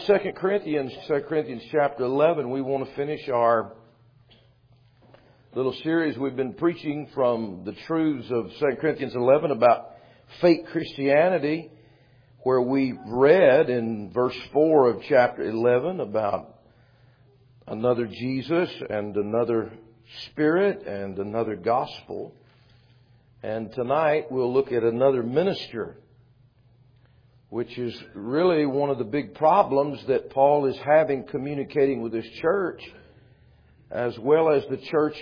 Second Corinthians chapter 11. We want to finish our little series we've been preaching from the truths of 2 Corinthians 11 about fake Christianity, where we read in verse 4 of chapter 11 about another Jesus and another Spirit and another gospel. And tonight we'll look at another minister, which is really one of the big problems that Paul is having communicating with his church, as well as the church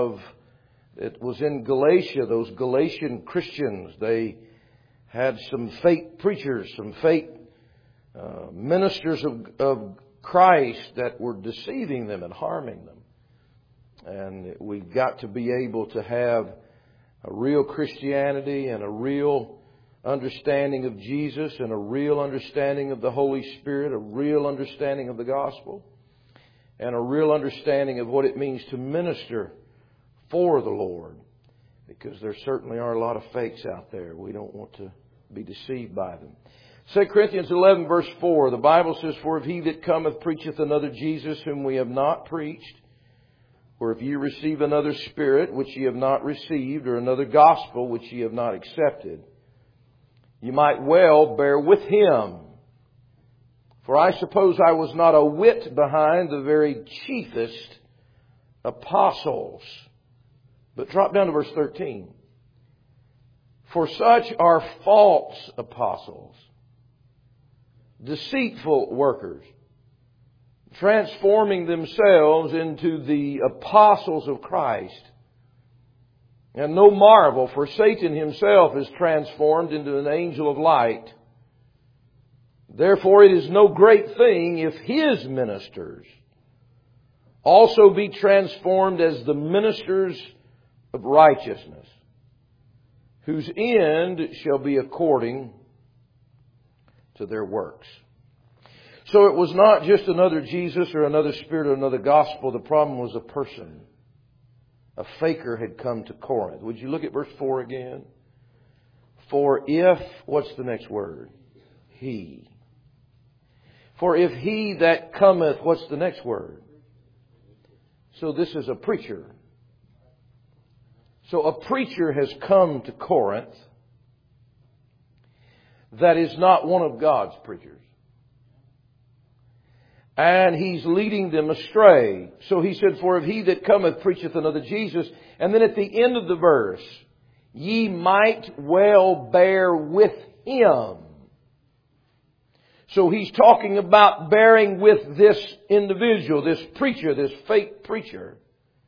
it was in Galatia, those Galatian Christians. They had some fake preachers, some fake ministers of Christ that were deceiving them and harming them. And we've got to be able to have a real Christianity and a real understanding of Jesus and a real understanding of the Holy Spirit, a real understanding of the gospel, and a real understanding of what it means to minister for the Lord. Because there certainly are a lot of fakes out there. We don't want to be deceived by them. 2 Corinthians 11 verse 4, the Bible says, "For if he that cometh preacheth another Jesus whom we have not preached, or if ye receive another Spirit which ye have not received, or another gospel which ye have not accepted, you might well bear with him. For I suppose I was not a whit behind the very chiefest apostles." But drop down to verse 13. "For such are false apostles, deceitful workers, transforming themselves into the apostles of Christ. And no marvel, for Satan himself is transformed into an angel of light. Therefore it is no great thing if his ministers also be transformed as the ministers of righteousness, whose end shall be according to their works." So it was not just another Jesus or another Spirit or another gospel. The problem was a person. A faker had come to Corinth. Would you look at verse 4 again? "For if," what's the next word? "He." "For if he that cometh," what's the next word? So this is a preacher. So a preacher has come to Corinth that is not one of God's preachers. And he's leading them astray. So he said, "For if he that cometh preacheth another Jesus," and then at the end of the verse, "ye might well bear with him." So he's talking about bearing with this individual, this preacher, this fake preacher.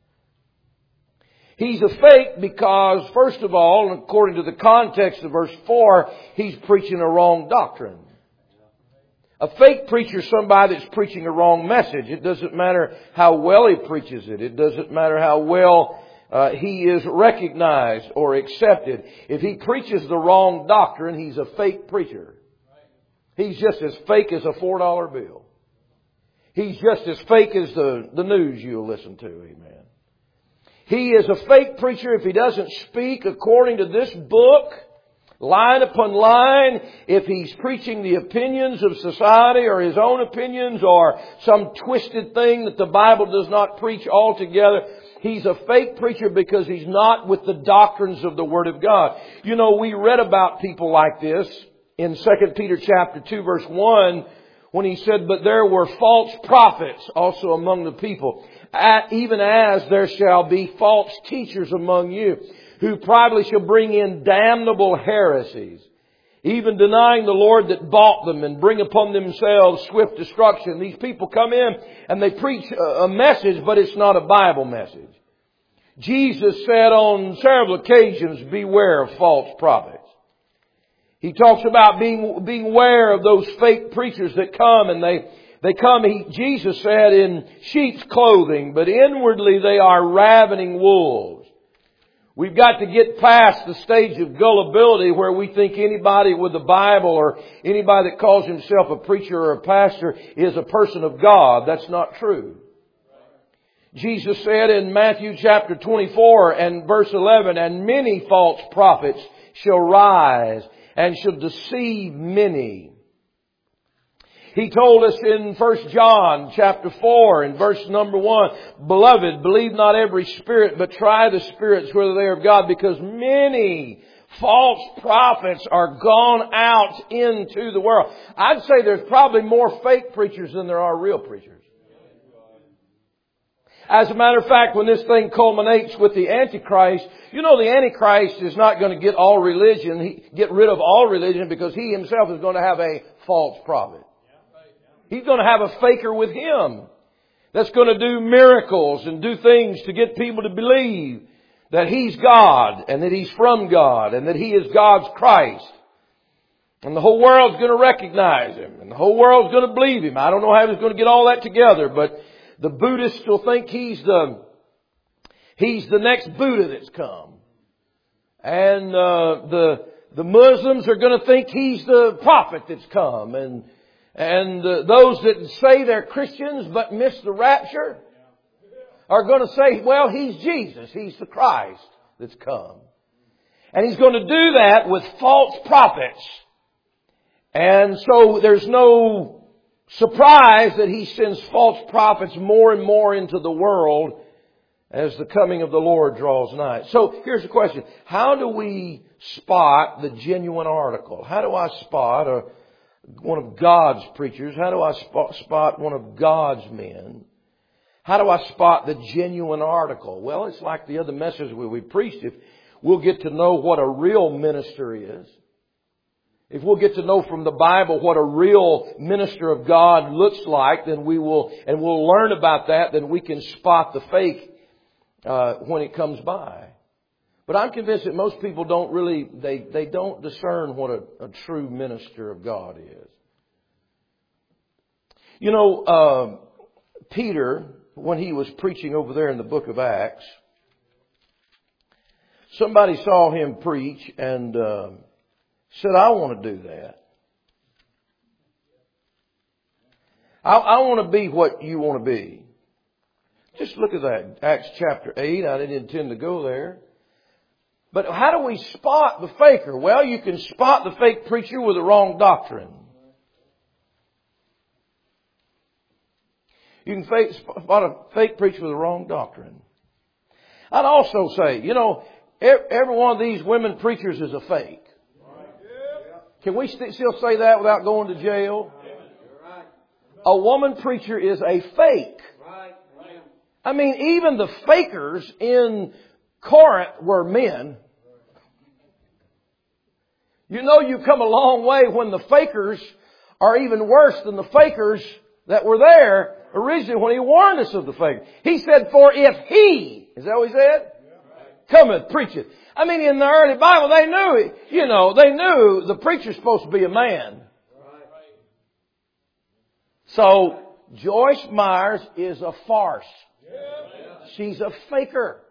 He's a fake because, first of all, according to the context of verse 4, he's preaching a wrong doctrine. A fake preacher is somebody that's preaching a wrong message. It doesn't matter how well he preaches it. It doesn't matter how well he is recognized or accepted. If he preaches the wrong doctrine, he's a fake preacher. He's just as fake as a $4 bill. He's just as fake as the news you'll listen to. Amen. He is a fake preacher if he doesn't speak according to this book, line upon line. If he's preaching the opinions of society or his own opinions or some twisted thing that the Bible does not preach altogether, he's a fake preacher because he's not with the doctrines of the Word of God. You know, we read about people like this in 2 Peter chapter 2 verse 1 when he said, "But there were false prophets also among the people, even as there shall be false teachers among you, who privately shall bring in damnable heresies, even denying the Lord that bought them, and bring upon themselves swift destruction." These people come in and they preach a message, but it's not a Bible message. Jesus said on several occasions, "Beware of false prophets." He talks about being aware of those fake preachers that come, and they come, Jesus said, in sheep's clothing, but inwardly they are ravening wolves. We've got to get past the stage of gullibility where we think anybody with the Bible or anybody that calls himself a preacher or a pastor is a person of God. That's not true. Jesus said in Matthew chapter 24 and verse 11, "And many false prophets shall rise and shall deceive many." He told us in 1 John chapter 4 and verse number 1, Beloved, believe not every spirit, but try the spirits whether they are of God, because many false prophets are gone out into the world. I'd say there's probably more fake preachers than there are real preachers. As a matter of fact, when this thing culminates with the Antichrist, you know the Antichrist is not going to get get rid of all religion, because he himself is going to have a false prophet. He's going to have a faker with him that's going to do miracles and do things to get people to believe that He's God and that He's from God and that He is God's Christ. And the whole world's going to recognize Him and the whole world's going to believe Him. I don't know how He's going to get all that together, but the Buddhists will think He's the next Buddha that's come. And the Muslims are going to think He's the prophet that's come. And those that say they're Christians but miss the rapture are going to say, well, He's Jesus. He's the Christ that's come. And He's going to do that with false prophets. And so there's no surprise that He sends false prophets more and more into the world as the coming of the Lord draws nigh. So here's the question. How do we spot the genuine article? How do I spot one of God's preachers? How do I spot one of God's men? How do I spot the genuine article? Well, it's like the other message we preached. If we'll get to know what a real minister is, if we'll get to know from the Bible what a real minister of God looks like, then we'll learn about that, then we can spot the fake when it comes by. But I'm convinced that most people don't really, they don't discern what a true minister of God is. You know, Peter, when he was preaching over there in the book of Acts, somebody saw him preach and said, I want to do that. I want to be what you want to be. Just look at that. Acts chapter 8. I didn't intend to go there. But how do we spot the faker? Well, you can spot the fake preacher with the wrong doctrine. You can spot a fake preacher with the wrong doctrine. I'd also say, you know, every one of these women preachers is a fake. Can we still say that without going to jail? A woman preacher is a fake. I mean, even the fakers in Corinth were men. You know, you come a long way when the fakers are even worse than the fakers that were there originally when He warned us of the fakers. He said, for if He, is that what He said? Cometh, preacheth. I mean, in the early Bible, they knew it. You know, they knew the preacher's supposed to be a man. So, Joyce Myers is a farce. She's a faker.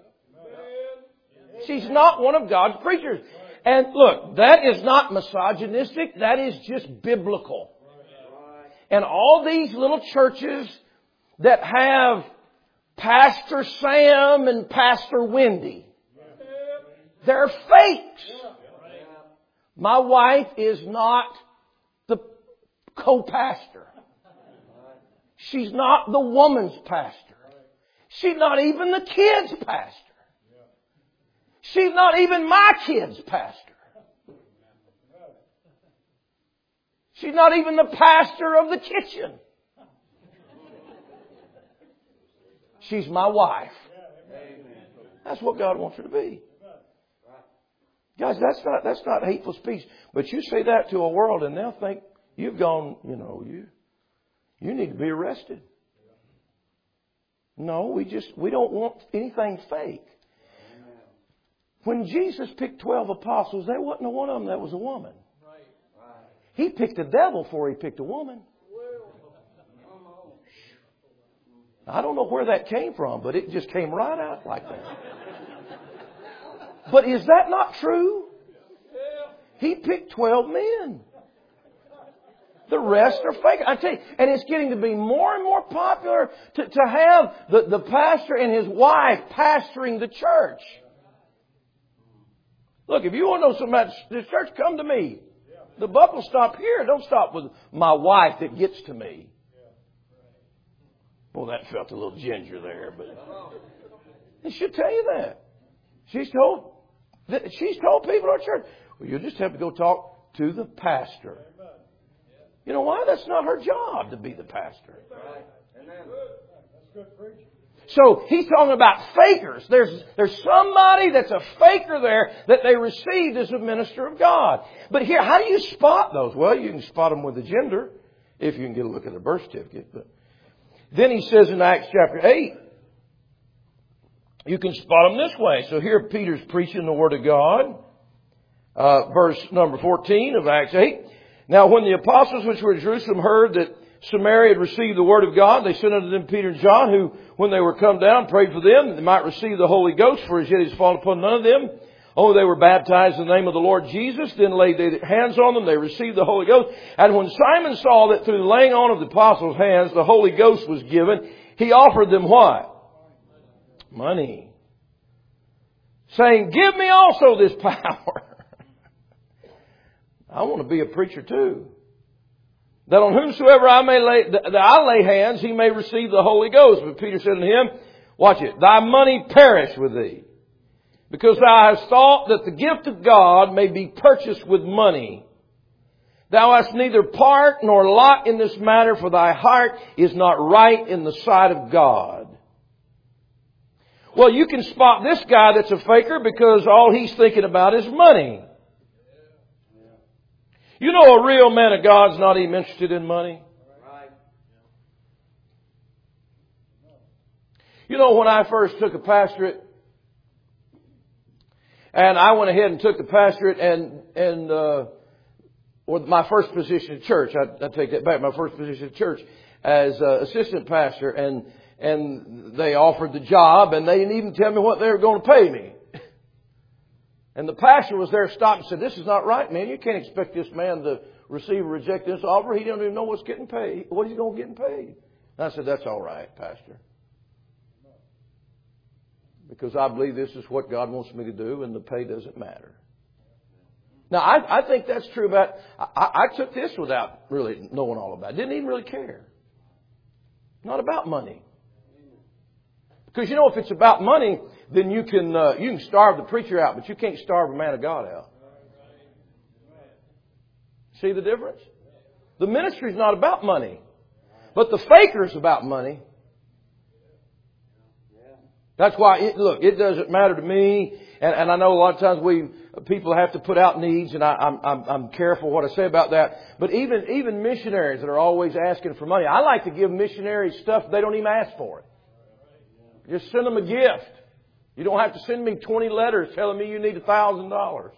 She's not one of God's preachers. And look, that is not misogynistic. That is just biblical. And all these little churches that have Pastor Sam and Pastor Wendy, they're fakes. My wife is not the co-pastor. She's not the woman's pastor. She's not even the kids' pastor. She's not even my kids' pastor. She's not even the pastor of the kitchen. She's my wife. That's what God wants her to be. Guys, that's not hateful speech. But you say that to a world and they'll think you've gone, you need to be arrested. No, we don't want anything fake. When Jesus picked 12 apostles, there wasn't one of them that was a woman. He picked a devil before He picked a woman. I don't know where that came from, but it just came right out like that. But is that not true? He picked 12 men. The rest are fake. I tell you, and it's getting to be more and more popular to have the pastor and his wife pastoring the church. Look, if you want to know something about this church, come to me. The buck will stop here. Don't stop with my wife that gets to me. Well, that felt a little ginger there, but it should tell you that. She's told people in our church, well, you'll just have to go talk to the pastor. You know why? That's not her job to be the pastor. So he's talking about fakers. There's somebody that's a faker there that they received as a minister of God. But here, how do you spot those? Well, you can spot them with the gender, if you can get a look at their birth certificate. But then he says in Acts chapter 8, you can spot them this way. So here Peter's preaching the Word of God. Verse number 14 of Acts 8. Now when the apostles which were at Jerusalem heard that Samaria had received the Word of God, they sent unto them Peter and John, who, when they were come down, prayed for them, that they might receive the Holy Ghost, for as yet it is fallen upon none of them. Only they were baptized in the name of the Lord Jesus. Then laid they hands on them, they received the Holy Ghost. And when Simon saw that through the laying on of the apostles' hands the Holy Ghost was given, he offered them what? Money. Saying, give me also this power. I want to be a preacher too. That on whomsoever I lay hands, he may receive the Holy Ghost. But Peter said unto him, watch it, thy money perish with thee, because thou hast thought that the gift of God may be purchased with money. Thou hast neither part nor lot in this matter, for thy heart is not right in the sight of God. Well, you can spot this guy that's a faker because all he's thinking about is money. You know a real man of God's not even interested in money. You know, when I first took a pastorate, and I went ahead and took the pastorate or my first position at church, I take that back, my first position at church as assistant pastor, and they offered the job, and they didn't even tell me what they were going to pay me. And the pastor was there, stopped and said, this is not right, man. You can't expect this man to receive or reject this offer. He don't even know what's getting paid, what he's going to get paid. And I said, that's all right, Pastor. Because I believe this is what God wants me to do, and the pay doesn't matter. Now, I think that's true about... I took this without really knowing all about it. Didn't even really care. Not about money. Because, you know, if it's about money, then you can starve the preacher out, but you can't starve a man of God out. See the difference? The ministry is not about money, but the faker is about money. That's why, it doesn't matter to me. And I know a lot of times people have to put out needs, and I'm careful what I say about that. But even missionaries that are always asking for money, I like to give missionaries stuff they don't even ask for it. Just send them a gift. You don't have to send me 20 letters telling me you need $1,000.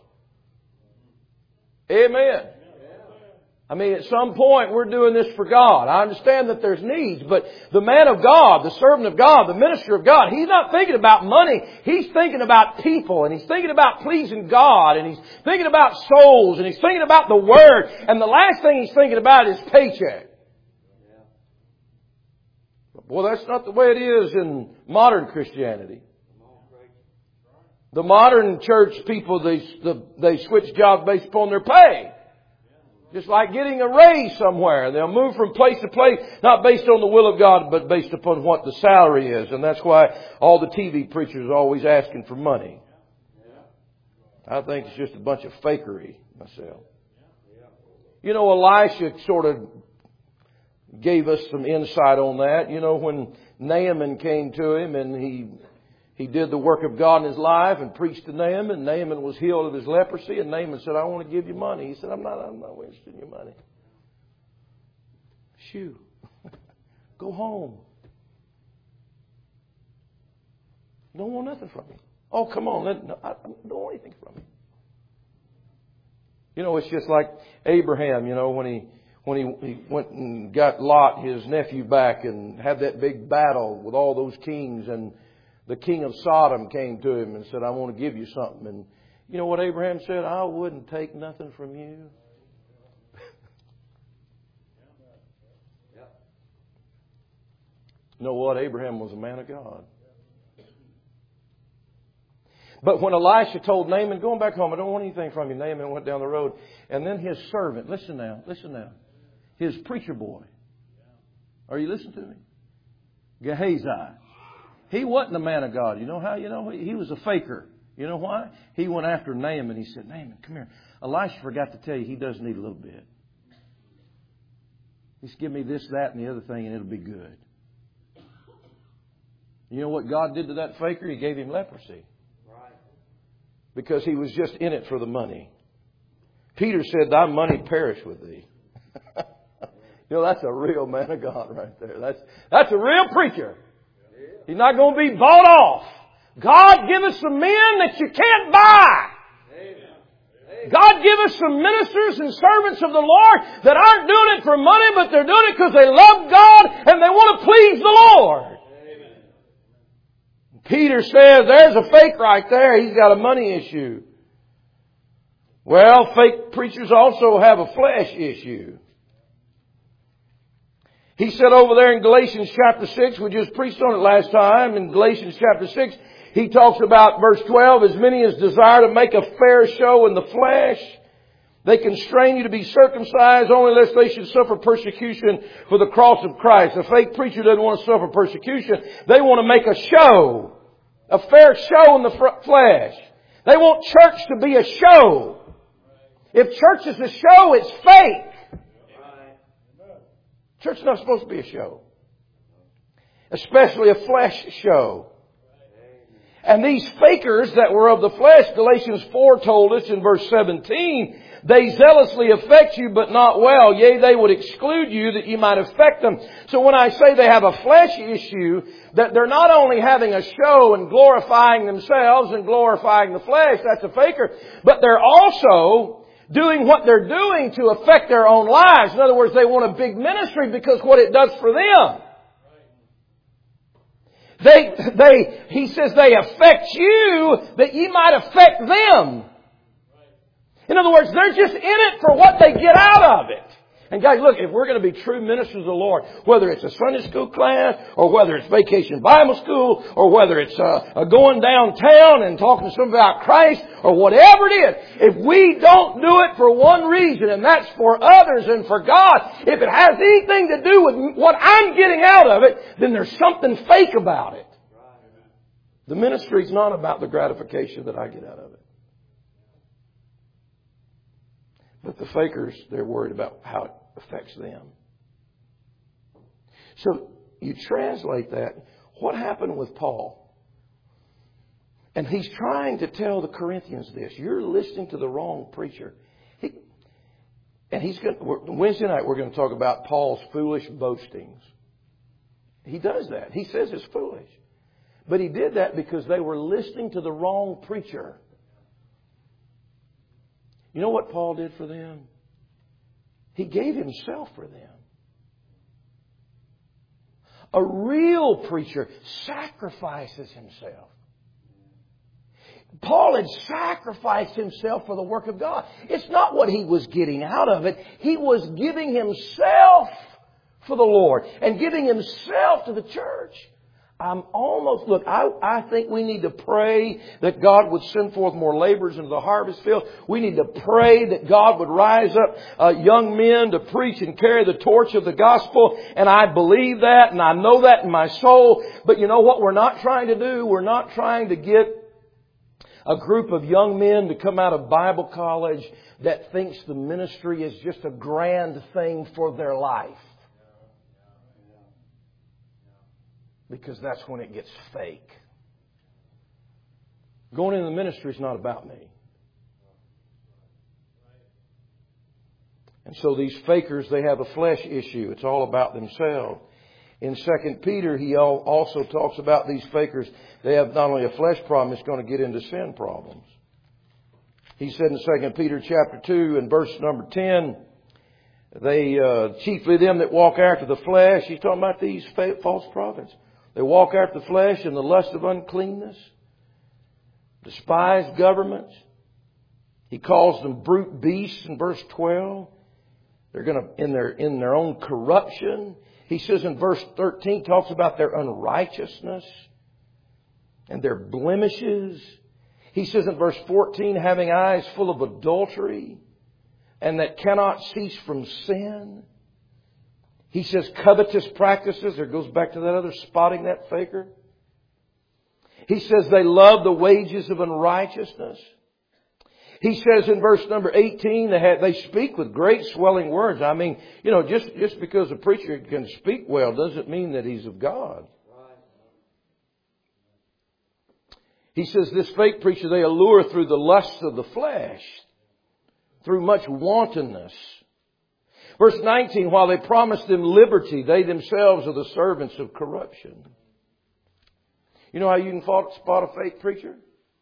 Amen. I mean, at some point, we're doing this for God. I understand that there's needs, but the man of God, the servant of God, the minister of God, he's not thinking about money. He's thinking about people, and he's thinking about pleasing God, and he's thinking about souls, and he's thinking about the Word, and the last thing he's thinking about is paycheck. Well, that's not the way it is in modern Christianity. The modern church people, they switch jobs based upon their pay. Just like getting a raise somewhere. They'll move from place to place, not based on the will of God, but based upon what the salary is. And that's why all the TV preachers are always asking for money. I think it's just a bunch of fakery myself. You know, Elisha sort of gave us some insight on that. You know, when Naaman came to him and he did the work of God in his life and preached to Naaman, and Naaman was healed of his leprosy, and Naaman said, I want to give you money. He said, I'm not interested in your money. Shoo. Go home. Don't want nothing from you. Oh, come on. I don't want anything from you. You know, it's just like Abraham, you know, when he went and got Lot, his nephew, back and had that big battle with all those kings, and the king of Sodom came to him and said, I want to give you something. And you know what Abraham said? I wouldn't take nothing from you. You know what? Abraham was a man of God. But when Elisha told Naaman, going back home, I don't want anything from you, Naaman went down the road. And then his servant, listen now, his preacher boy. Are you listening to me? Gehazi. He wasn't a man of God. You know how? He was a faker. You know why? He went after Naaman. He said, Naaman, come here. Elisha forgot to tell you he does need a little bit. Just give me this, that, and the other thing, and it'll be good. You know what God did to that faker? He gave him leprosy. Because he was just in it for the money. Peter said, thy money perish with thee. That's a real man of God right there. That's a real preacher. He's not going to be bought off. God, give us some men that you can't buy. God, give us some ministers and servants of the Lord that aren't doing it for money, but they're doing it because they love God and they want to please the Lord. Peter says, there's a fake right there. He's got a money issue. Well, fake preachers also have a flesh issue. He said over there in Galatians chapter 6, we just preached on it last time, in Galatians chapter 6, he talks about verse 12, as many as desire to make a fair show in the flesh, they constrain you to be circumcised only lest they should suffer persecution for the cross of Christ. A fake preacher doesn't want to suffer persecution. They want to make a show. A fair show in the flesh. They want church to be a show. If church is a show, it's fake. Church is not supposed to be a show. Especially a flesh show. And these fakers that were of the flesh, Galatians 4 told us in verse 17, they zealously affect you, but not well. Yea, they would exclude you that you might affect them. So when I say they have a flesh issue, that they're not only having a show and glorifying themselves and glorifying the flesh, that's a faker, but they're also doing what they're doing to affect their own lives. In other words, they want a big ministry because what it does for them. He says they affect you that ye might affect them. In other words, they're just in it for what they get out of it. And guys, look, if we're going to be true ministers of the Lord, whether it's a Sunday school class, or whether it's vacation Bible school, or whether it's going downtown and talking to somebody about Christ, or whatever it is, if we don't do it for one reason, and that's for others and for God, if it has anything to do with what I'm getting out of it, then there's something fake about it. The ministry is not about the gratification that I get out of it. But the fakers, they're worried about how it affects them. So you translate that. What happened with Paul? And he's trying to tell the Corinthians this. You're listening to the wrong preacher. Wednesday night we're going to talk about Paul's foolish boastings. He does that. He says it's foolish. But he did that because they were listening to the wrong preacher. You know what Paul did for them? He gave himself for them. A real preacher sacrifices himself. Paul had sacrificed himself for the work of God. It's not what he was getting out of it. He was giving himself for the Lord and giving himself to the church. I think we need to pray that God would send forth more laborers into the harvest field. We need to pray that God would rise up young men to preach and carry the torch of the gospel. And I believe that and I know that in my soul. But you know what we're not trying to do? We're not trying to get a group of young men to come out of Bible college that thinks the ministry is just a grand thing for their life. Because that's when it gets fake. Going into the ministry is not about me. And so these fakers, they have a flesh issue. It's all about themselves. In 2 Peter, he also talks about these fakers. They have not only a flesh problem, it's going to get into sin problems. He said in 2 Peter chapter 2 and verse number 10, they chiefly them that walk after the flesh. He's talking about these false prophets. They walk after the flesh in the lust of uncleanness, despise governments. He calls them brute beasts in verse 12. They're going to, in their own corruption. He says in verse 13, talks about their unrighteousness and their blemishes. He says in verse 14, having eyes full of adultery and that cannot cease from sin. He says covetous practices. There goes back to that other spotting that faker. He says they love the wages of unrighteousness. He says in verse number 18, they speak with great swelling words. I mean, just because a preacher can speak well doesn't mean that he's of God. He says this fake preacher, they allure through the lusts of the flesh, through much wantonness. Verse 19, while they promise them liberty, they themselves are the servants of corruption. You know how you can spot a fake preacher?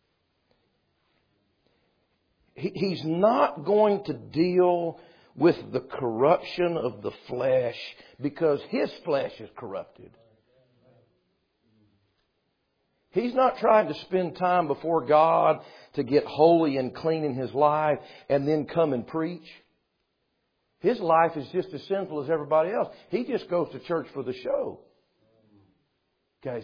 He's not going to deal with the corruption of the flesh because his flesh is corrupted. He's not trying to spend time before God to get holy and clean in his life and then come and preach. His life is just as sinful as everybody else. He just goes to church for the show. Guys,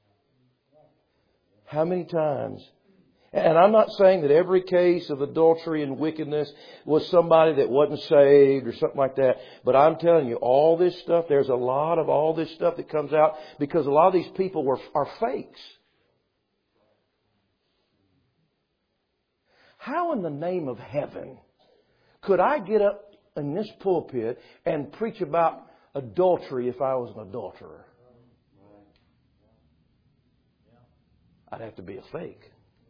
how many times? And I'm not saying that every case of adultery and wickedness was somebody that wasn't saved or something like that. But I'm telling you, all this stuff, there's a lot of all this stuff that comes out because a lot of these people are fakes. How in the name of heaven could I get up in this pulpit and preach about adultery if I was an adulterer? I'd have to be a fake.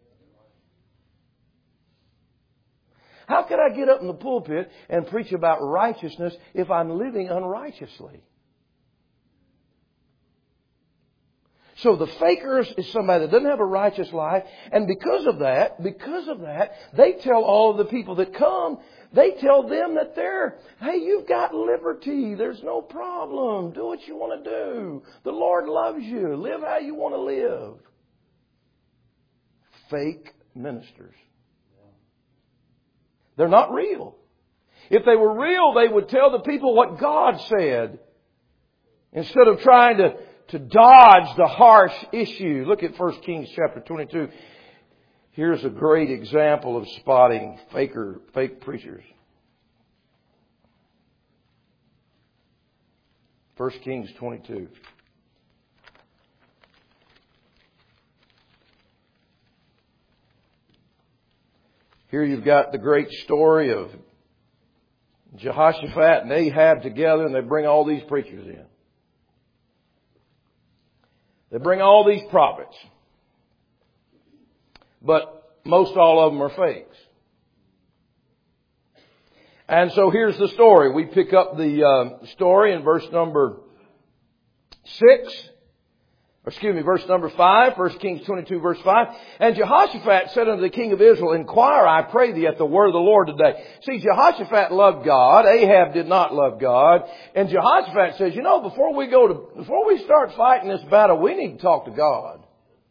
How could I get up in the pulpit and preach about righteousness if I'm living unrighteously? So the faker is somebody that doesn't have a righteous life. And because of that, they tell all of the people that come, they tell them that hey, you've got liberty. There's no problem. Do what you want to do. The Lord loves you. Live how you want to live. Fake ministers. They're not real. If they were real, they would tell the people what God said instead of trying to dodge the harsh issue. Look at 1 Kings chapter 22. Here's a great example of spotting fake preachers. 1 Kings 22. Here you've got the great story of Jehoshaphat and Ahab together, and they bring all these preachers in. They bring all these prophets. But most all of them are fakes. And so here's the story. We pick up the story in verse number 5, 1 Kings 22, verse 5. And Jehoshaphat said unto the king of Israel, inquire, I pray thee, at the word of the Lord today. See, Jehoshaphat loved God. Ahab did not love God. And Jehoshaphat says, before we start fighting this battle, we need to talk to God.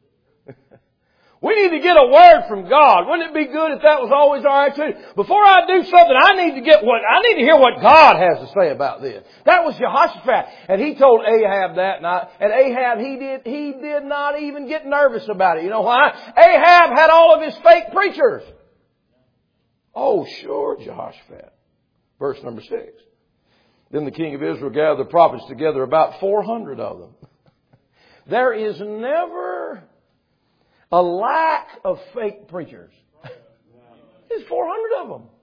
We need to get a word from God. Wouldn't it be good if that was always all right too? Before I do something, I need to hear what God has to say about this. That was Jehoshaphat. And he told Ahab that. And Ahab, he did not even get nervous about it. You know why? Ahab had all of his fake preachers. Oh, sure, Jehoshaphat. Verse number 6. Then the king of Israel gathered the prophets together, about 400 of them. There is never a lack of fake preachers. There's 400 of them.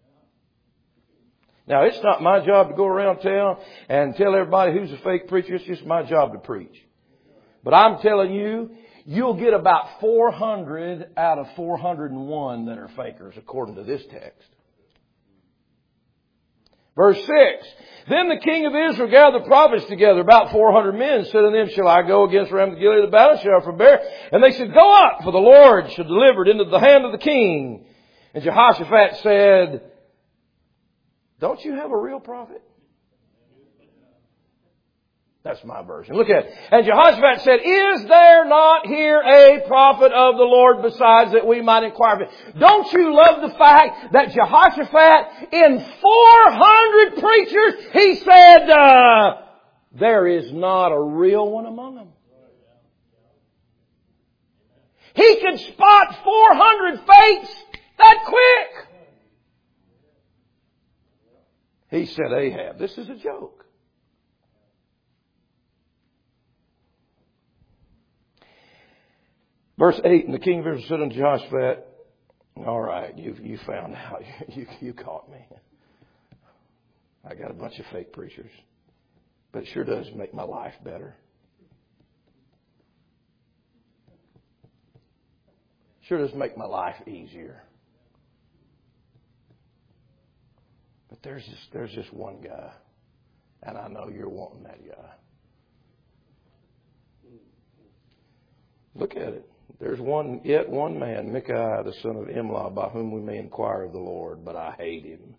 Now, it's not my job to go around town and tell everybody who's a fake preacher. It's just my job to preach. But I'm telling you, you'll get about 400 out of 401 that are fakers, according to this text. Verse 6. Then the king of Israel gathered the prophets together, about 400 men, said unto them, shall I go against Ramoth Gilead the battle? Shall I forbear? And they said, go up, for the Lord shall deliver it into the hand of the king. And Jehoshaphat said, don't you have a real prophet? That's my version. Look at it. And Jehoshaphat said, is there not here a prophet of the Lord besides, that we might inquire of him? Don't you love the fact that Jehoshaphat, in 400 preachers, he said, there is not a real one among them. He could spot 400 fakes that quick. He said, Ahab, this is a joke. Verse 8, and the king of Israel said unto Jehoshaphat, all right, you found out. You caught me. I got a bunch of fake preachers. But it sure does make my life better. Sure does make my life easier. But there's just one guy. And I know you're wanting that guy. Look at it. There's yet one man, Micaiah, the son of Imlah, by whom we may inquire of the Lord, but I hate him.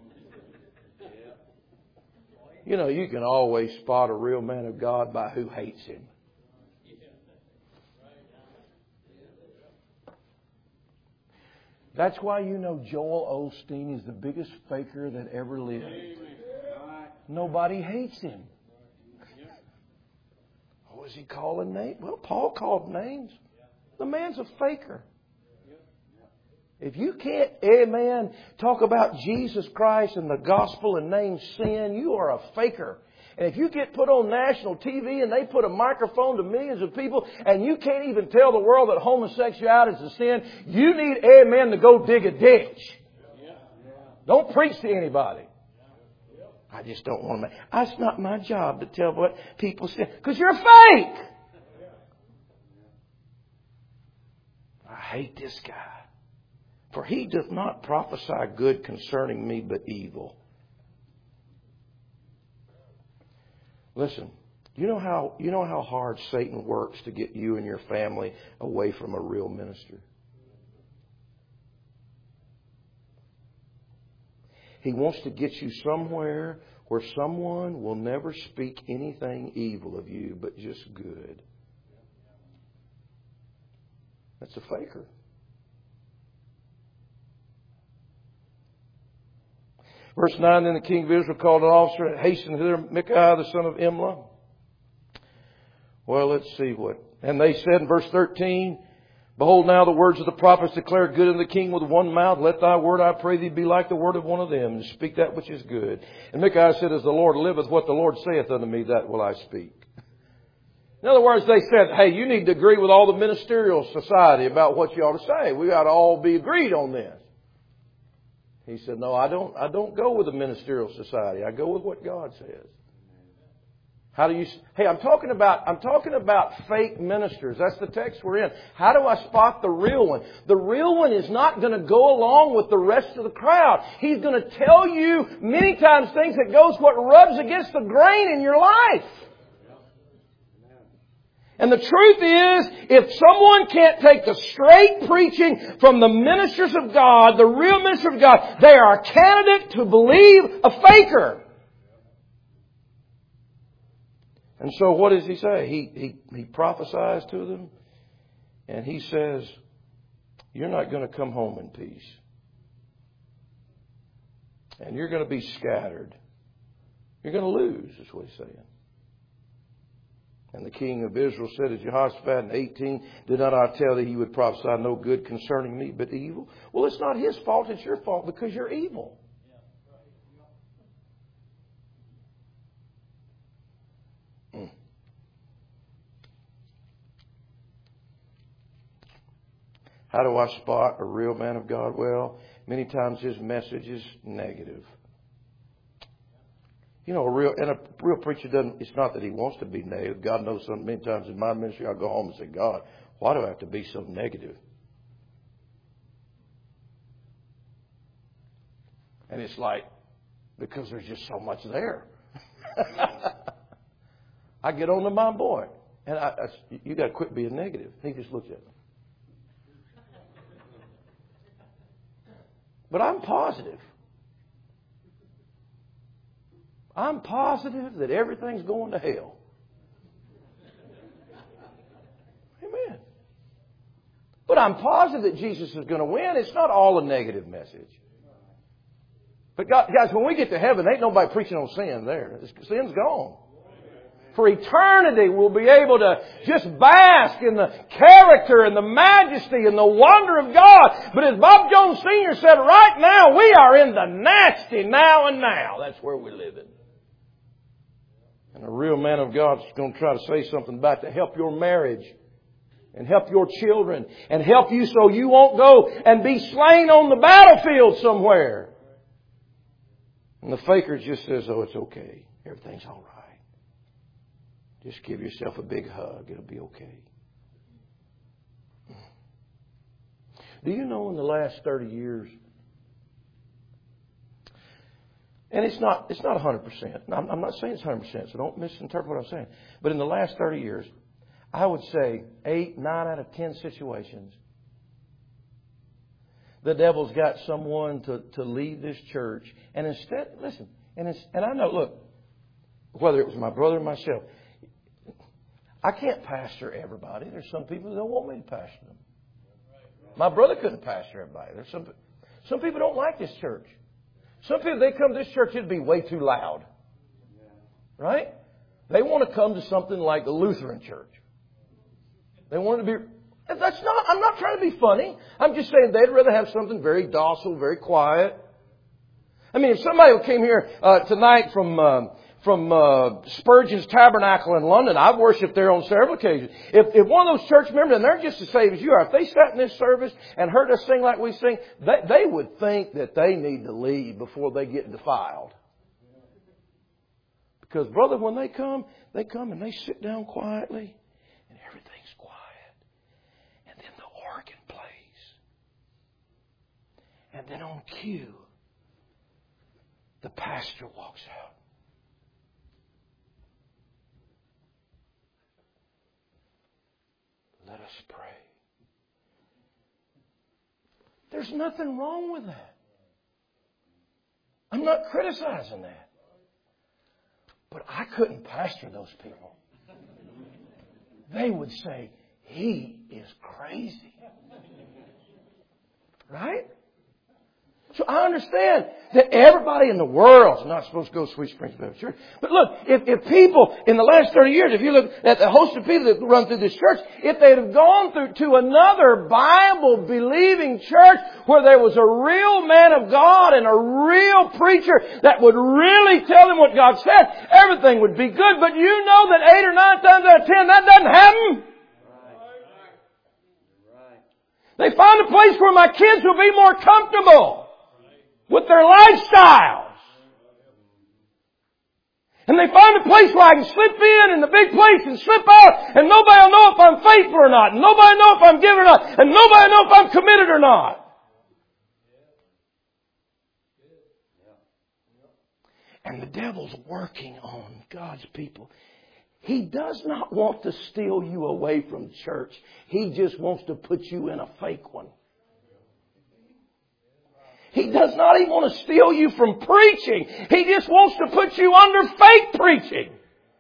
You know, you can always spot a real man of God by who hates him. That's why you know Joel Osteen is the biggest faker that ever lived. Nobody hates him. Oh, is he calling names? Well, Paul called names. The man's a faker. If you can't, amen, talk about Jesus Christ and the gospel and name sin, you are a faker. And if you get put on national TV and they put a microphone to millions of people and you can't even tell the world that homosexuality is a sin, you need, amen, to go dig a ditch. Don't preach to anybody. I just don't want to make... It's not my job to tell what people say. Because you're fake. I hate this guy. For he doth not prophesy good concerning me, but evil. Listen, you know how hard Satan works to get you and your family away from a real minister? He wants to get you somewhere where someone will never speak anything evil of you, but just good. That's a faker. Verse 9, then the king of Israel called an officer and hastened hither Micaiah, the son of Imlah. Well, let's see what. And they said in verse 13, behold, now the words of the prophets declare good unto the king with one mouth. Let thy word, I pray thee, be like the word of one of them, and speak that which is good. And Micaiah said, as the Lord liveth, what the Lord saith unto me, that will I speak. In other words, they said, hey, you need to agree with all the ministerial society about what you ought to say. We ought to all be agreed on this. He said, no, I don't go with the ministerial society. I go with what God says. How do you... Hey, I'm talking about fake ministers. That's the text we're in. How do I spot the real one? The real one is not going to go along with the rest of the crowd. He's going to tell you many times things that goes what rubs against the grain in your life. And the truth is, if someone can't take the straight preaching from the ministers of God, the real ministers of God, they are a candidate to believe a faker. And so what does he say? He prophesies to them, and he says, you're not going to come home in peace. And you're going to be scattered. You're going to lose, is what he's saying. And the king of Israel said to Jehoshaphat in 18, did not I tell thee he would prophesy no good concerning me, but evil? Well, it's not his fault, it's your fault because you're evil. How do I spot a real man of God? Well, many times his message is negative. You know, a real preacher doesn't, it's not that he wants to be negative. God knows something. Many times in my ministry, I'll go home and say, God, why do I have to be so negative? And it's like, because there's just so much there. I get on to my boy. And you got to quit being negative. He just looks at me. But I'm positive. I'm positive that everything's going to hell. Amen. But I'm positive that Jesus is going to win. It's not all a negative message. But God, guys, when we get to heaven, ain't nobody preaching on sin there. Sin's gone. For eternity, we'll be able to just bask in the character and the majesty and the wonder of God. But as Bob Jones Sr. said, right now we are in the nasty now and now. That's where we're living. And a real man of God's going to try to say something about to help your marriage and help your children and help you so you won't go and be slain on the battlefield somewhere. And the faker just says, oh, it's okay. Everything's all right. Just give yourself a big hug. It'll be okay. Do you know in the last 30 years, and it's not 100%. I'm not saying it's 100%, so don't misinterpret what I'm saying. But in the last 30 years, I would say 8, 9 out of 10 situations, the devil's got someone to lead this church. And instead, listen, and I know, look, whether it was my brother or myself, I can't pastor everybody. There's some people who don't want me to pastor them. My brother couldn't pastor everybody. There's some people don't like this church. Some people, they come to this church, it'd be way too loud. Right? They want to come to something like the Lutheran church. They want it to be... I'm not trying to be funny. I'm just saying they'd rather have something very docile, very quiet. I mean, if somebody came here tonight from Spurgeon's Tabernacle in London, I've worshipped there on several occasions. If one of those church members, and they're just as saved as you are, if they sat in this service and heard us sing like we sing, they would think that they need to leave before they get defiled. Because, brother, when they come and they sit down quietly, and everything's quiet. And then the organ plays. And then on cue, the pastor walks out. Let us pray. There's nothing wrong with that. I'm not criticizing that. But I couldn't pastor those people. They would say, he is crazy. Right? So I understand that everybody in the world is not supposed to go to Sweet Springs Baptist Church. But look, if people in the last 30 years, if you look at the host of people that run through this church, if they'd have gone through to another Bible-believing church where there was a real man of God and a real preacher that would really tell them what God said, everything would be good. But you know that 8 or 9 times out of 10, that doesn't happen. They find a place where my kids will be more comfortable with their lifestyles. And they find a place where I can slip in the big place and slip out, and nobody will know if I'm faithful or not, and nobody will know if I'm giving or not, and nobody will know if I'm committed or not. And the devil's working on God's people. He does not want to steal you away from church. He just wants to put you in a fake one. He does not even want to steal you from preaching. He just wants to put you under fake preaching.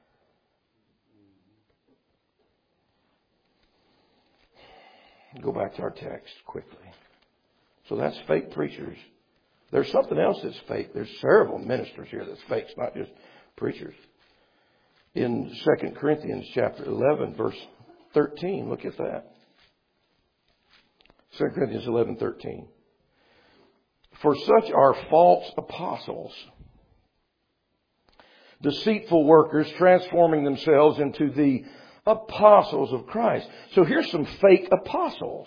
Go back to our text quickly. So that's fake preachers. There's something else that's fake. There's several ministers here that's fake. It's not just preachers. In 2 Corinthians chapter 11, verse 13, look at that. 2 Corinthians 11:13. For such are false apostles, deceitful workers, transforming themselves into the apostles of Christ. So here's some fake apostles.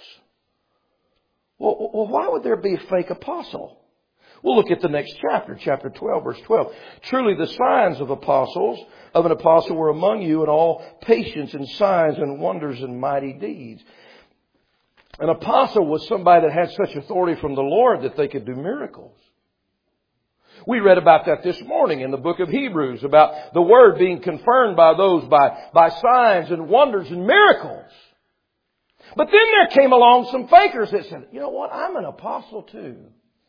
Well, why would there be a fake apostle? We'll look at the next chapter, chapter 12, verse 12. Truly the signs of an apostle were among you in all patience and signs and wonders and mighty deeds. An apostle was somebody that had such authority from the Lord that they could do miracles. We read about that this morning in the book of Hebrews, about the word being confirmed by those by signs and wonders and miracles. But then there came along some fakers that said, you know what, I'm an apostle too.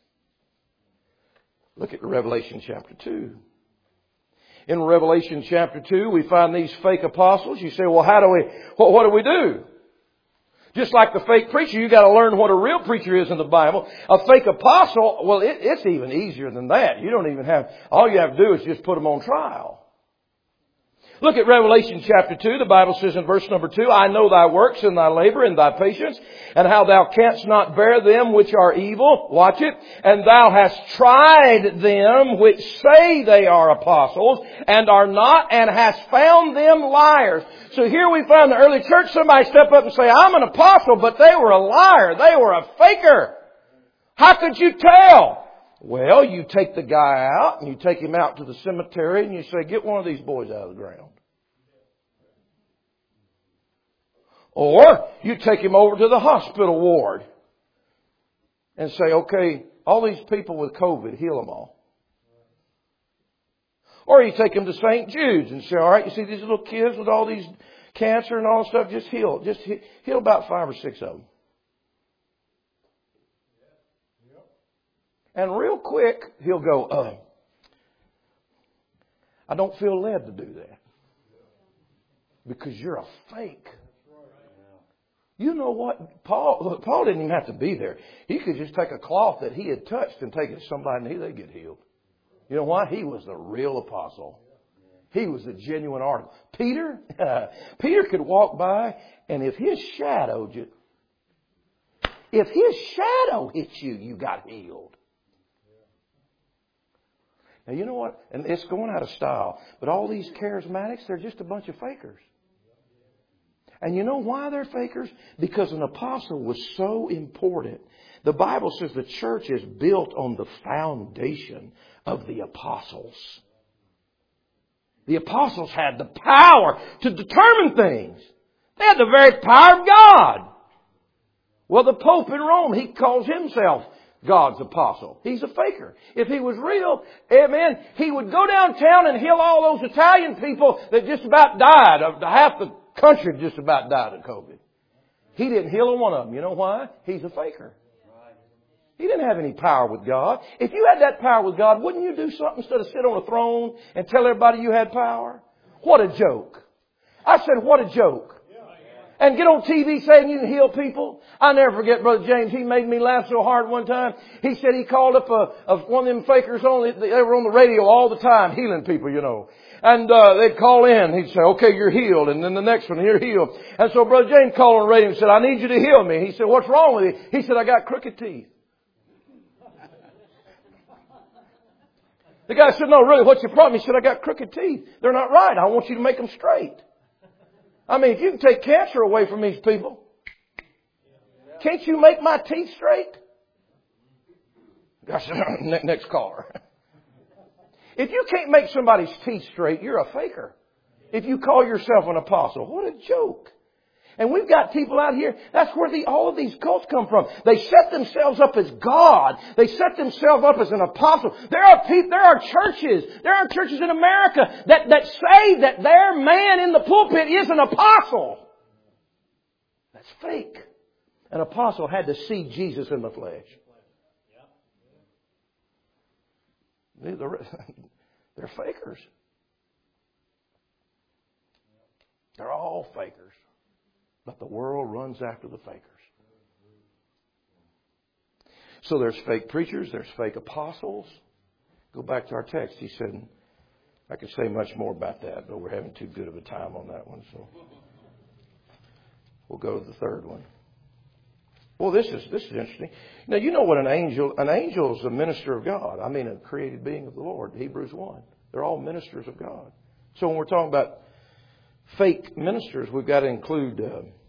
Look at Revelation chapter 2. In Revelation chapter 2, we find these fake apostles. You say, well, what do we do? Just like the fake preacher, you got to learn what a real preacher is in the Bible. A fake apostle, well, it's even easier than that. All you have to do is just put them on trial. Look at Revelation chapter 2. The Bible says in verse number 2, I know thy works and thy labor and thy patience, and how thou canst not bear them which are evil. Watch it. And thou hast tried them which say they are apostles and are not, and hast found them liars. So here we find the early church, somebody step up and say, I'm an apostle, but they were a liar. They were a faker. How could you tell? Well, you take the guy out and you take him out to the cemetery and you say, get one of these boys out of the ground. Or you take him over to the hospital ward and say, okay, all these people with COVID, heal them all. Or you take them to St. Jude's and say, all right, you see these little kids with all these cancer and all this stuff, just heal about 5 or 6 of them. And real quick, he'll go, I don't feel led to do that. Because you're a fake. You know what? Paul didn't even have to be there. He could just take a cloth that he had touched and take it to somebody and they'd get healed. You know why? He was the real apostle. He was the genuine article. Peter could walk by, and if his shadow hit you, you got healed. Now, you know what? And it's going out of style. But all these charismatics, they're just a bunch of fakers. And you know why they're fakers? Because an apostle was so important. The Bible says the church is built on the foundation of the apostles. The apostles had the power to determine things. They had the very power of God. Well, the Pope in Rome, he calls himself God's apostle. He's a faker. If he was real, amen, he would go downtown and heal all those Italian people that just about died. Half the country just about died of COVID. He didn't heal one of them. You know why? He's a faker. He didn't have any power with God. If you had that power with God, wouldn't you do something instead of sit on a throne and tell everybody you had power? What a joke. I said, what a joke. And get on TV saying you can heal people. I never forget Brother James. He made me laugh so hard one time. He said he called up one of them fakers on. They were on the radio all the time healing people, you know. And they'd call in. He'd say, okay, you're healed. And then the next one, you're healed. And so Brother James called on the radio and said, I need you to heal me. He said, what's wrong with you? He said, I got crooked teeth. The guy said, no, really, what's your problem? He said, I got crooked teeth. They're not right. I want you to make them straight. I mean, if you can take cancer away from these people, can't you make my teeth straight? I said, next caller. If you can't make somebody's teeth straight, you're a faker. If you call yourself an apostle, what a joke. And we've got people out here, that's where all of these cults come from. They set themselves up as God. They set themselves up as an apostle. There are churches in America that say that their man in the pulpit is an apostle. That's fake. An apostle had to see Jesus in the flesh. They're fakers. They're all fakers. But the world runs after the fakers. So there's fake preachers, there's fake apostles. Go back to our text. He said, I could say much more about that, but we're having too good of a time on that one. So we'll go to the third one. Well, this is interesting. Now, you know what an angel is a minister of God. I mean, a created being of the Lord. Hebrews 1. They're all ministers of God. So when we're talking about fake ministers, we've got to include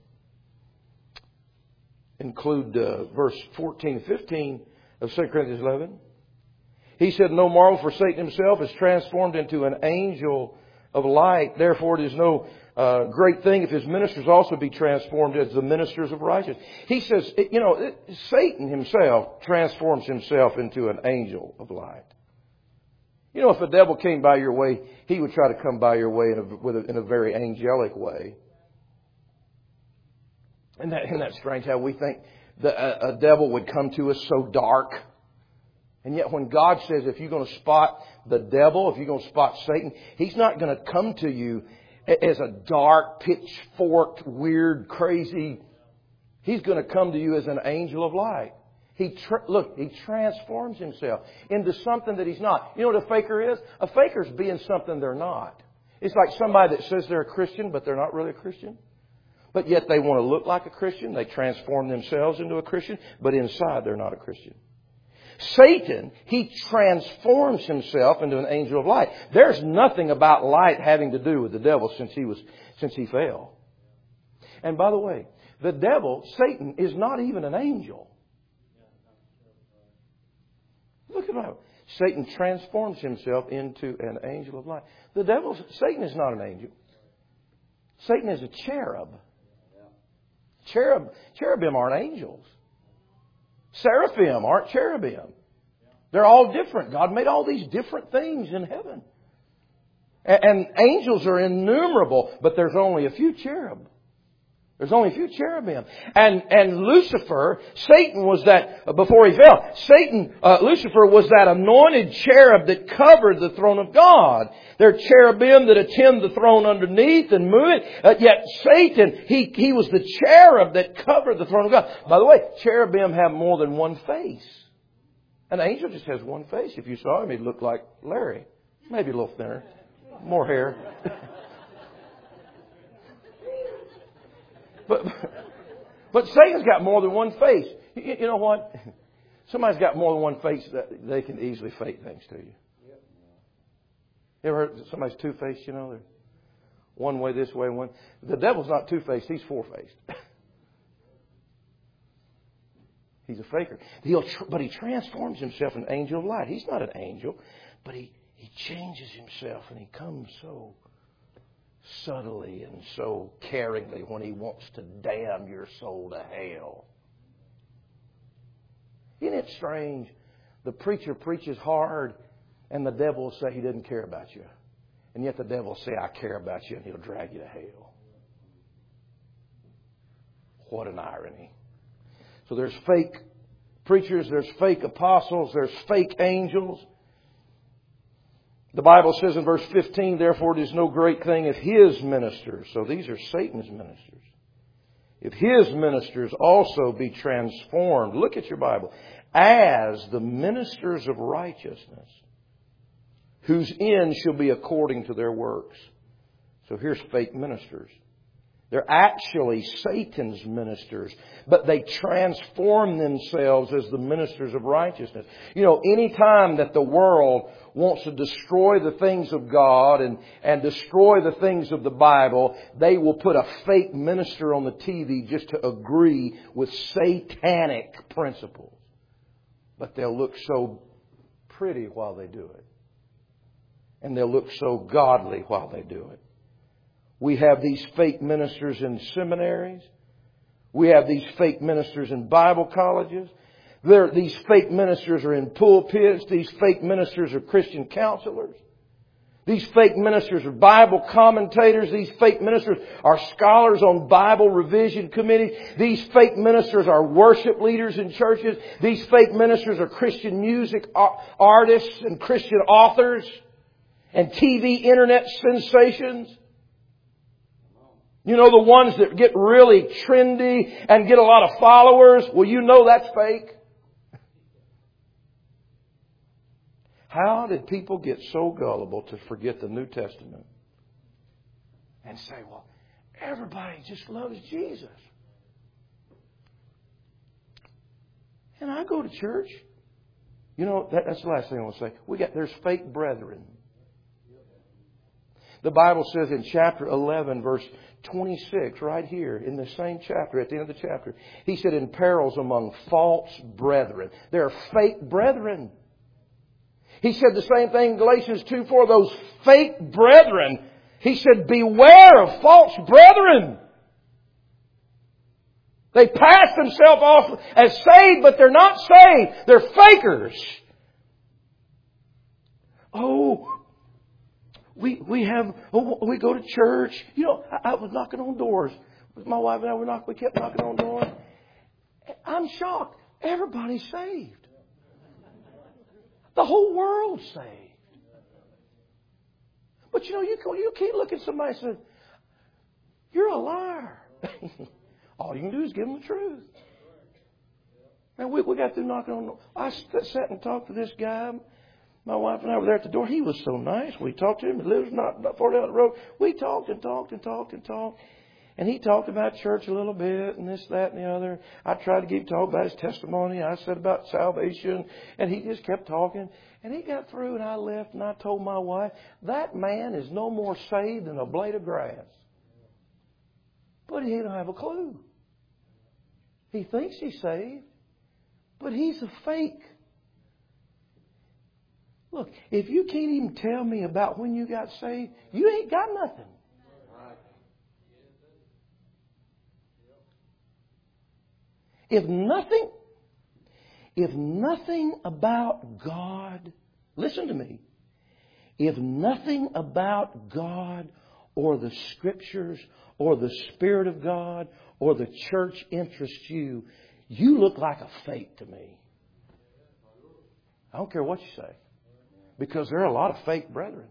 verse 14 and 15 of 2 Corinthians 11. He said, no marvel, for Satan himself is transformed into an angel of light. Therefore, it is no great thing if his ministers also be transformed as the ministers of righteousness. He says, Satan himself transforms himself into an angel of light. You know, if the devil came by your way, he would try to come by your way in a very angelic way. Isn't that strange how we think that a devil would come to us so dark? And yet when God says if you're going to spot the devil, if you're going to spot Satan, he's not going to come to you as a dark, pitchforked, weird, crazy. He's going to come to you as an angel of light. He transforms himself into something that he's not. You know what a faker is? A faker's being something they're not. It's like somebody that says they're a Christian, but they're not really a Christian. But yet they want to look like a Christian. They transform themselves into a Christian, but inside they're not a Christian. Satan, he transforms himself into an angel of light. There's nothing about light having to do with the devil since he fell. And by the way, the devil, Satan, is not even an angel. Look at that. Satan transforms himself into an angel of light. Satan is not an angel. Satan is a cherub. Cherubim aren't angels. Seraphim aren't cherubim. They're all different. God made all these different things in heaven. And angels are innumerable, but there's only a few cherub. There's only a few cherubim. And Lucifer, Satan was that, before he fell, Lucifer was that anointed cherub that covered the throne of God. There are cherubim that attend the throne underneath and move it. Yet Satan, he was the cherub that covered the throne of God. By the way, cherubim have more than one face. An angel just has one face. If you saw him, he'd look like Larry. Maybe a little thinner. More hair. But Satan's got more than one face. You know what? Somebody's got more than one face that they can easily fake things to you. You ever heard somebody's two-faced, you know? They're one way this way, one. The devil's not two-faced. He's four-faced. He's a faker. But he transforms himself into an angel of light. He's not an angel, but he changes himself and he comes so subtly and so caringly when he wants to damn your soul to hell. Isn't it strange? The preacher preaches hard and the devil will say he doesn't care about you. And yet the devil will say, I care about you, and he'll drag you to hell. What an irony. So there's fake preachers, there's fake apostles, there's fake angels. The Bible says in verse 15, therefore it is no great thing if his ministers, so these are Satan's ministers, if his ministers also be transformed, look at your Bible, as the ministers of righteousness, whose end shall be according to their works. So here's fake ministers. They're actually Satan's ministers, but they transform themselves as the ministers of righteousness. You know, any time that the world wants to destroy the things of God and destroy the things of the Bible, they will put a fake minister on the TV just to agree with satanic principles. But they'll look so pretty while they do it. And they'll look so godly while they do it. We have these fake ministers in seminaries. We have these fake ministers in Bible colleges. These fake ministers are in pulpits. These fake ministers are Christian counselors. These fake ministers are Bible commentators. These fake ministers are scholars on Bible revision committees. These fake ministers are worship leaders in churches. These fake ministers are Christian music artists and Christian authors and TV internet sensations. You know, the ones that get really trendy and get a lot of followers. Well, you know that's fake. How did people get so gullible to forget the New Testament and say, well, everybody just loves Jesus? And I go to church. You know, that's the last thing I want to say. There's fake brethren. The Bible says in chapter 11, verse 26, right here in the same chapter, at the end of the chapter, he said, in perils among false brethren. There are fake brethren. He said the same thing in Galatians 2:4, those fake brethren. He said, beware of false brethren. They pass themselves off as saved, but they're not saved. They're fakers. We go to church. You know, I was knocking on doors. My wife and I we kept knocking on doors. I'm shocked. Everybody's saved. The whole world's saved. But you know, you can't look at somebody and say, you're a liar. All you can do is give them the truth. Man, we got through knocking on doors. I sat and talked to this guy. My wife and I were there at the door. He was so nice. We talked to him. He lives not far down the road. We talked and talked and talked and talked. And he talked about church a little bit and this, that, and the other. I tried to keep talking about his testimony. I said about salvation. And he just kept talking. And he got through and I left and I told my wife, that man is no more saved than a blade of grass. But he don't have a clue. He thinks he's saved. But he's a fake. Look, if you can't even tell me about when you got saved, you ain't got nothing. If nothing about God, listen to me, if nothing about God or the Scriptures or the Spirit of God or the church interests you, you look like a fake to me. I don't care what you say. Because there are a lot of fake brethren.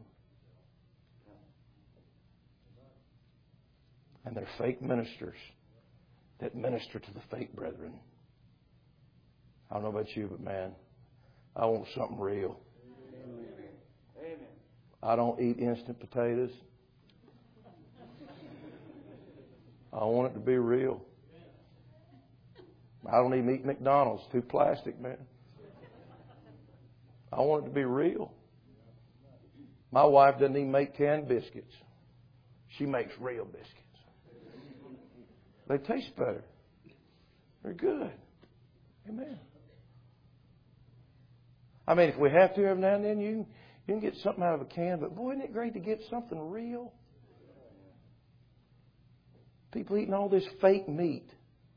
And they're fake ministers that minister to the fake brethren. I don't know about you, but man, I want something real. Amen. I don't eat instant potatoes. I want it to be real. I don't even eat McDonald's. Too plastic, man. I want it to be real. My wife doesn't even make canned biscuits. She makes real biscuits. They taste better. They're good. Amen. I mean, if we have to every now and then, you can get something out of a can. But boy, isn't it great to get something real? People eating all this fake meat.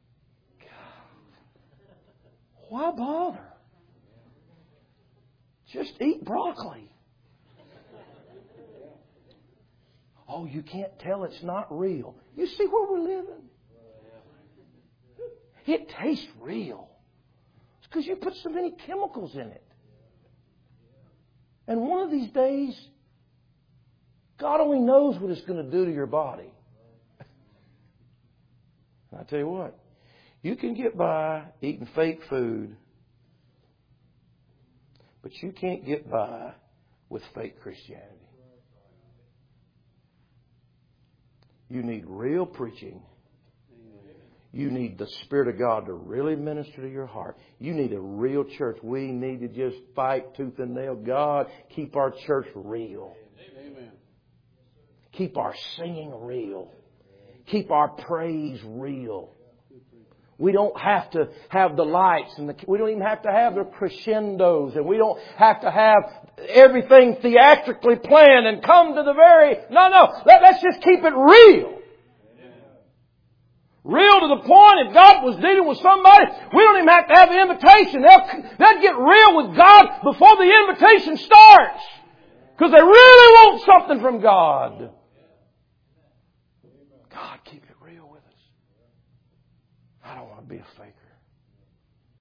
God, why bother? Just eat broccoli. Oh, you can't tell it's not real. You see where we're living? It tastes real. It's because you put so many chemicals in it. And one of these days, God only knows what it's going to do to your body. And I tell you what, you can get by eating fake food, but you can't get by with fake Christianity. You need real preaching. You need the Spirit of God to really minister to your heart. You need a real church. We need to just fight tooth and nail. God, keep our church real. Amen. Keep our singing real. Keep our praise real. We don't have to have the lights and we don't even have to have the crescendos, and we don't have to have everything theatrically planned and come to the very... No. Let's just keep it real. Real to the point if God was dealing with somebody, we don't even have to have the invitation. They'll get real with God before the invitation starts. Because they really want something from God. God, keep it real with us. I don't want to be a faker.